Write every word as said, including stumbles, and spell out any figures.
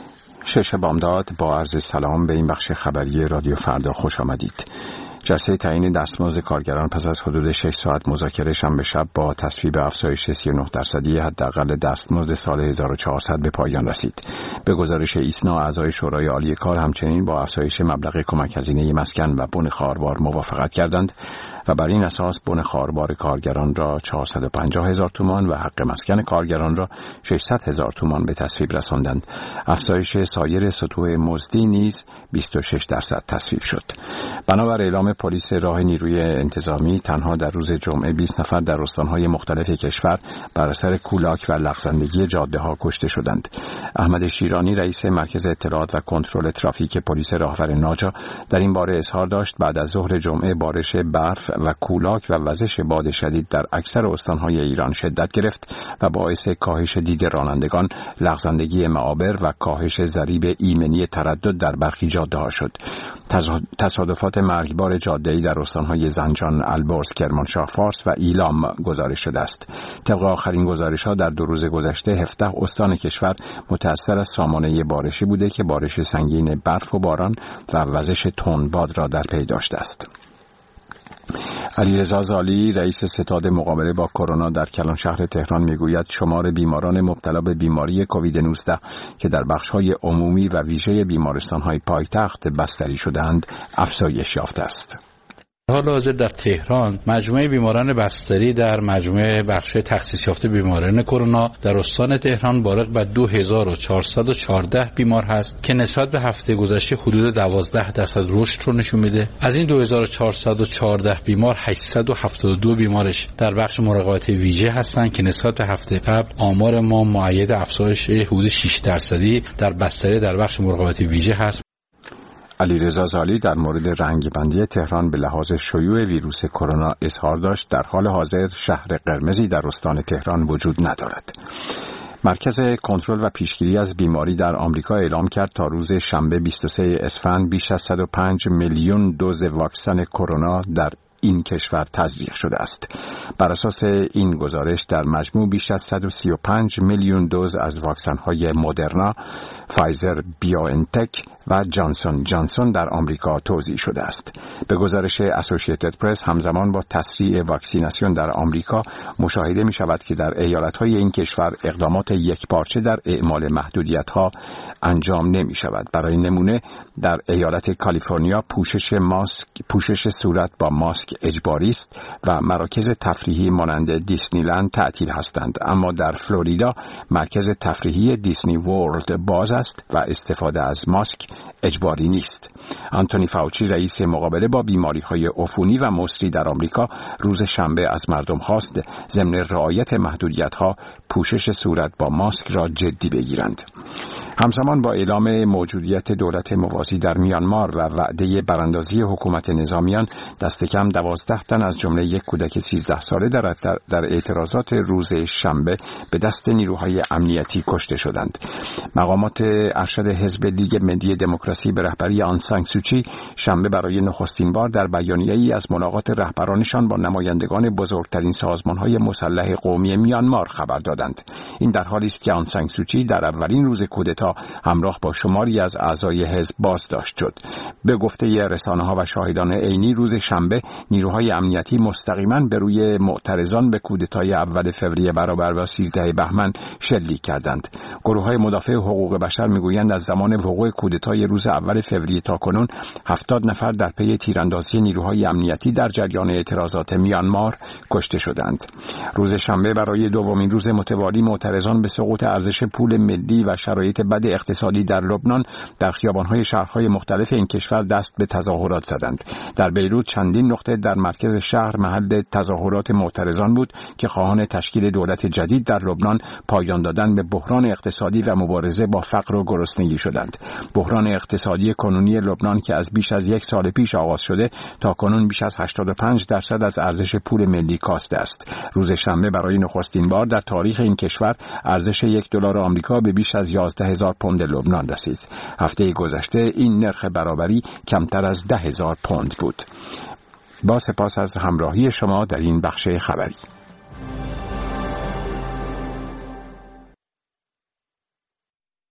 شش بامداد با عرض سلام به این بخش خبری رادیو فردا خوش آمدید. جلسه تعیین دستمزد کارگران پس از حدود شش ساعت مذاکره شنبه شب با تصویب افزایش سی و نه درصدی حداقل دستمزد سال هزار و چهارصد به پایان رسید. به گزارش ایسنا، اعضای شورای عالی کار همچنین با افزایش مبلغ کمک هزینه مسکن و بن خواهربار موافقت کردند و بر این اساس بن خواهربار کارگران را چهارصد و پنجاه هزار تومان و حق مسکن کارگران را ششصد هزار تومان به تصویب رساندند. افزایش سایر سطوح مزدی نیز بیست و شش درصد تصویب شد. بنابر اعلام پلیس راه نیروی انتظامی، تنها در روز جمعه بیست نفر در استان‌های مختلف کشور بر اثر کولاک و لغزندگی جاده‌ها کشته شدند. احمد شیرانی، رئیس مرکز اطلاعات و کنترل ترافیک پلیس راهور ناجا، در این باره اظهار داشت بعد از ظهر جمعه بارش برف و کولاک و وزش باد شدید در اکثر استان‌های ایران شدت گرفت و باعث کاهش دید رانندگان، لغزندگی معابر و کاهش ضریب ایمنی تردد در برخی جاده‌ها شد. تصادفات مرگبار جاده‌ای در استان‌های زنجان، البرز، کرمانشاه فارس و ایلام گزارش شده است. طبق آخرین گزارش‌ها در دو روز گذشته هفده استان کشور متأثر از سامانه بارشی بوده که بارش سنگین برف و باران و وزش تندباد را در پی داشته است. علیرضا زالی، رئیس ستاد مقابله با کرونا در کلان شهر تهران میگوید شمار بیماران مبتلا به بیماری کووید نوزده که در بخش‌های عمومی و ویژه بیمارستان‌های پایتخت بستری شده‌اند افزایش یافته است. حال حاضر در تهران مجموعه بیماران بستری در مجموعه بخش تخصیص یافته بیماران کرونا در استان تهران بالغ بر دو هزار و چهارصد و چهارده بیمار هست که نسبت به هفته گذشته حدود دوازده درصد رشد رو نشون میده. از این دو هزار و چهارصد و چهارده بیمار هشتصد و هفتاد و دو بیمارش در بخش مراقبت ویژه هستند که نسبت به هفته قبل آمار ما مؤید افزایش حدود شش درصدی در بستری در بخش مراقبت ویژه هست. علیرضا زالی در مورد رنگبندی تهران به لحاظ شیوع ویروس کرونا اظهار داشت در حال حاضر شهر قرمزی در استان تهران وجود ندارد. مرکز کنترل و پیشگیری از بیماری در آمریکا اعلام کرد تا روز شنبه بیست و سوم اسفند بیش از صد و پنج میلیون دوز واکسن کرونا در این کشور تزریق شده است. بر اساس این گزارش در مجموع بیش از صد و سی و پنج میلیون دوز از واکسن‌های مدرنا، فایزر بیوانتک و جانسون جانسون در آمریکا توزیع شده است. به گزارش اسوسییتد پرس، همزمان با تسریع واکسیناسیون در آمریکا مشاهده می شود که در ایالت‌های این کشور اقدامات یکپارچه در اعمال محدودیت‌ها انجام نمی شود. برای نمونه در ایالت کالیفرنیا پوشش ماسک پوشش صورت با ماسک اجباری است و مراکز تفریحی مانند دیسنیلند تعطیل هستند، اما در فلوریدا مرکز تفریحی دیسنی ورلد باز است و استفاده از ماسک اجباری نیست. آنتونی فاوچی، رئیس مقابله با بیماری‌های عفونی و مسری در آمریکا، روز شنبه از مردم خواست ضمن رعایت محدودیت‌ها پوشش صورت با ماسک را جدی بگیرند. همزمان با اعلام موجودیت دولت موازی در میانمار و وعده براندازی حکومت نظامیان، دست کم دوازده تن از جمله یک کودک سیزده ساله در, در اعتراضات روز شنبه به دست نیروهای امنیتی کشته شدند. مقامات ارشد حزب لیگ ملی دموکراسی به رهبری آن سان سوچی شنبه برای نخستین بار در بیانیه‌ای از ملاقات رهبرانشان با نمایندگان بزرگترین سازمان‌های مسلح قومی میانمار خبر دادند. این در حالی است که آن سان سوچی در اولین روز کودتا همراه با شماری از اعضای حزب بازداشت شد. به گفته رسانه‌ها و شاهدان عینی، روز شنبه نیروهای امنیتی مستقیما به روی معترضان به کودتای اول فوریه برابر با سیزده بهمن شلیک کردند. گروه‌های مدافع حقوق بشر میگویند از زمان وقوع کودتای روز اول فوریه تا کنون هفتاد نفر در پی تیراندازی نیروهای امنیتی در جریان اعتراضات میانمار کشته شدند. روز شنبه برای دومین روز متوالی معترضان به سقوط ارزش پول ملی و شرایط بد اقتصادی در لبنان در خیابان‌های شهرهای مختلف این کشور دست به تظاهرات زدند. در بیروت چندین نقطه در مرکز شهر محل تظاهرات معترضان بود که خواهان تشکیل دولت جدید در لبنان پایان دادن به بحران اقتصادی و مبارزه با فقر و گرسنگی شدند. بحران اقتصادی کنونی لبنان که از بیش از یک سال پیش آغاز شده تا کنون بیش از هشتاد و پنج درصد از ارزش پول ملی کاسته است. روز شنبه برای نخستین بار در تاریخ این کشور ارزش یک دلار آمریکا به بیش از یازده هزار پوند لبنان رسید. هفته گذشته این نرخ برابری کمتر از ده هزار پوند بود. با سپاس از همراهی شما در این بخش خبری.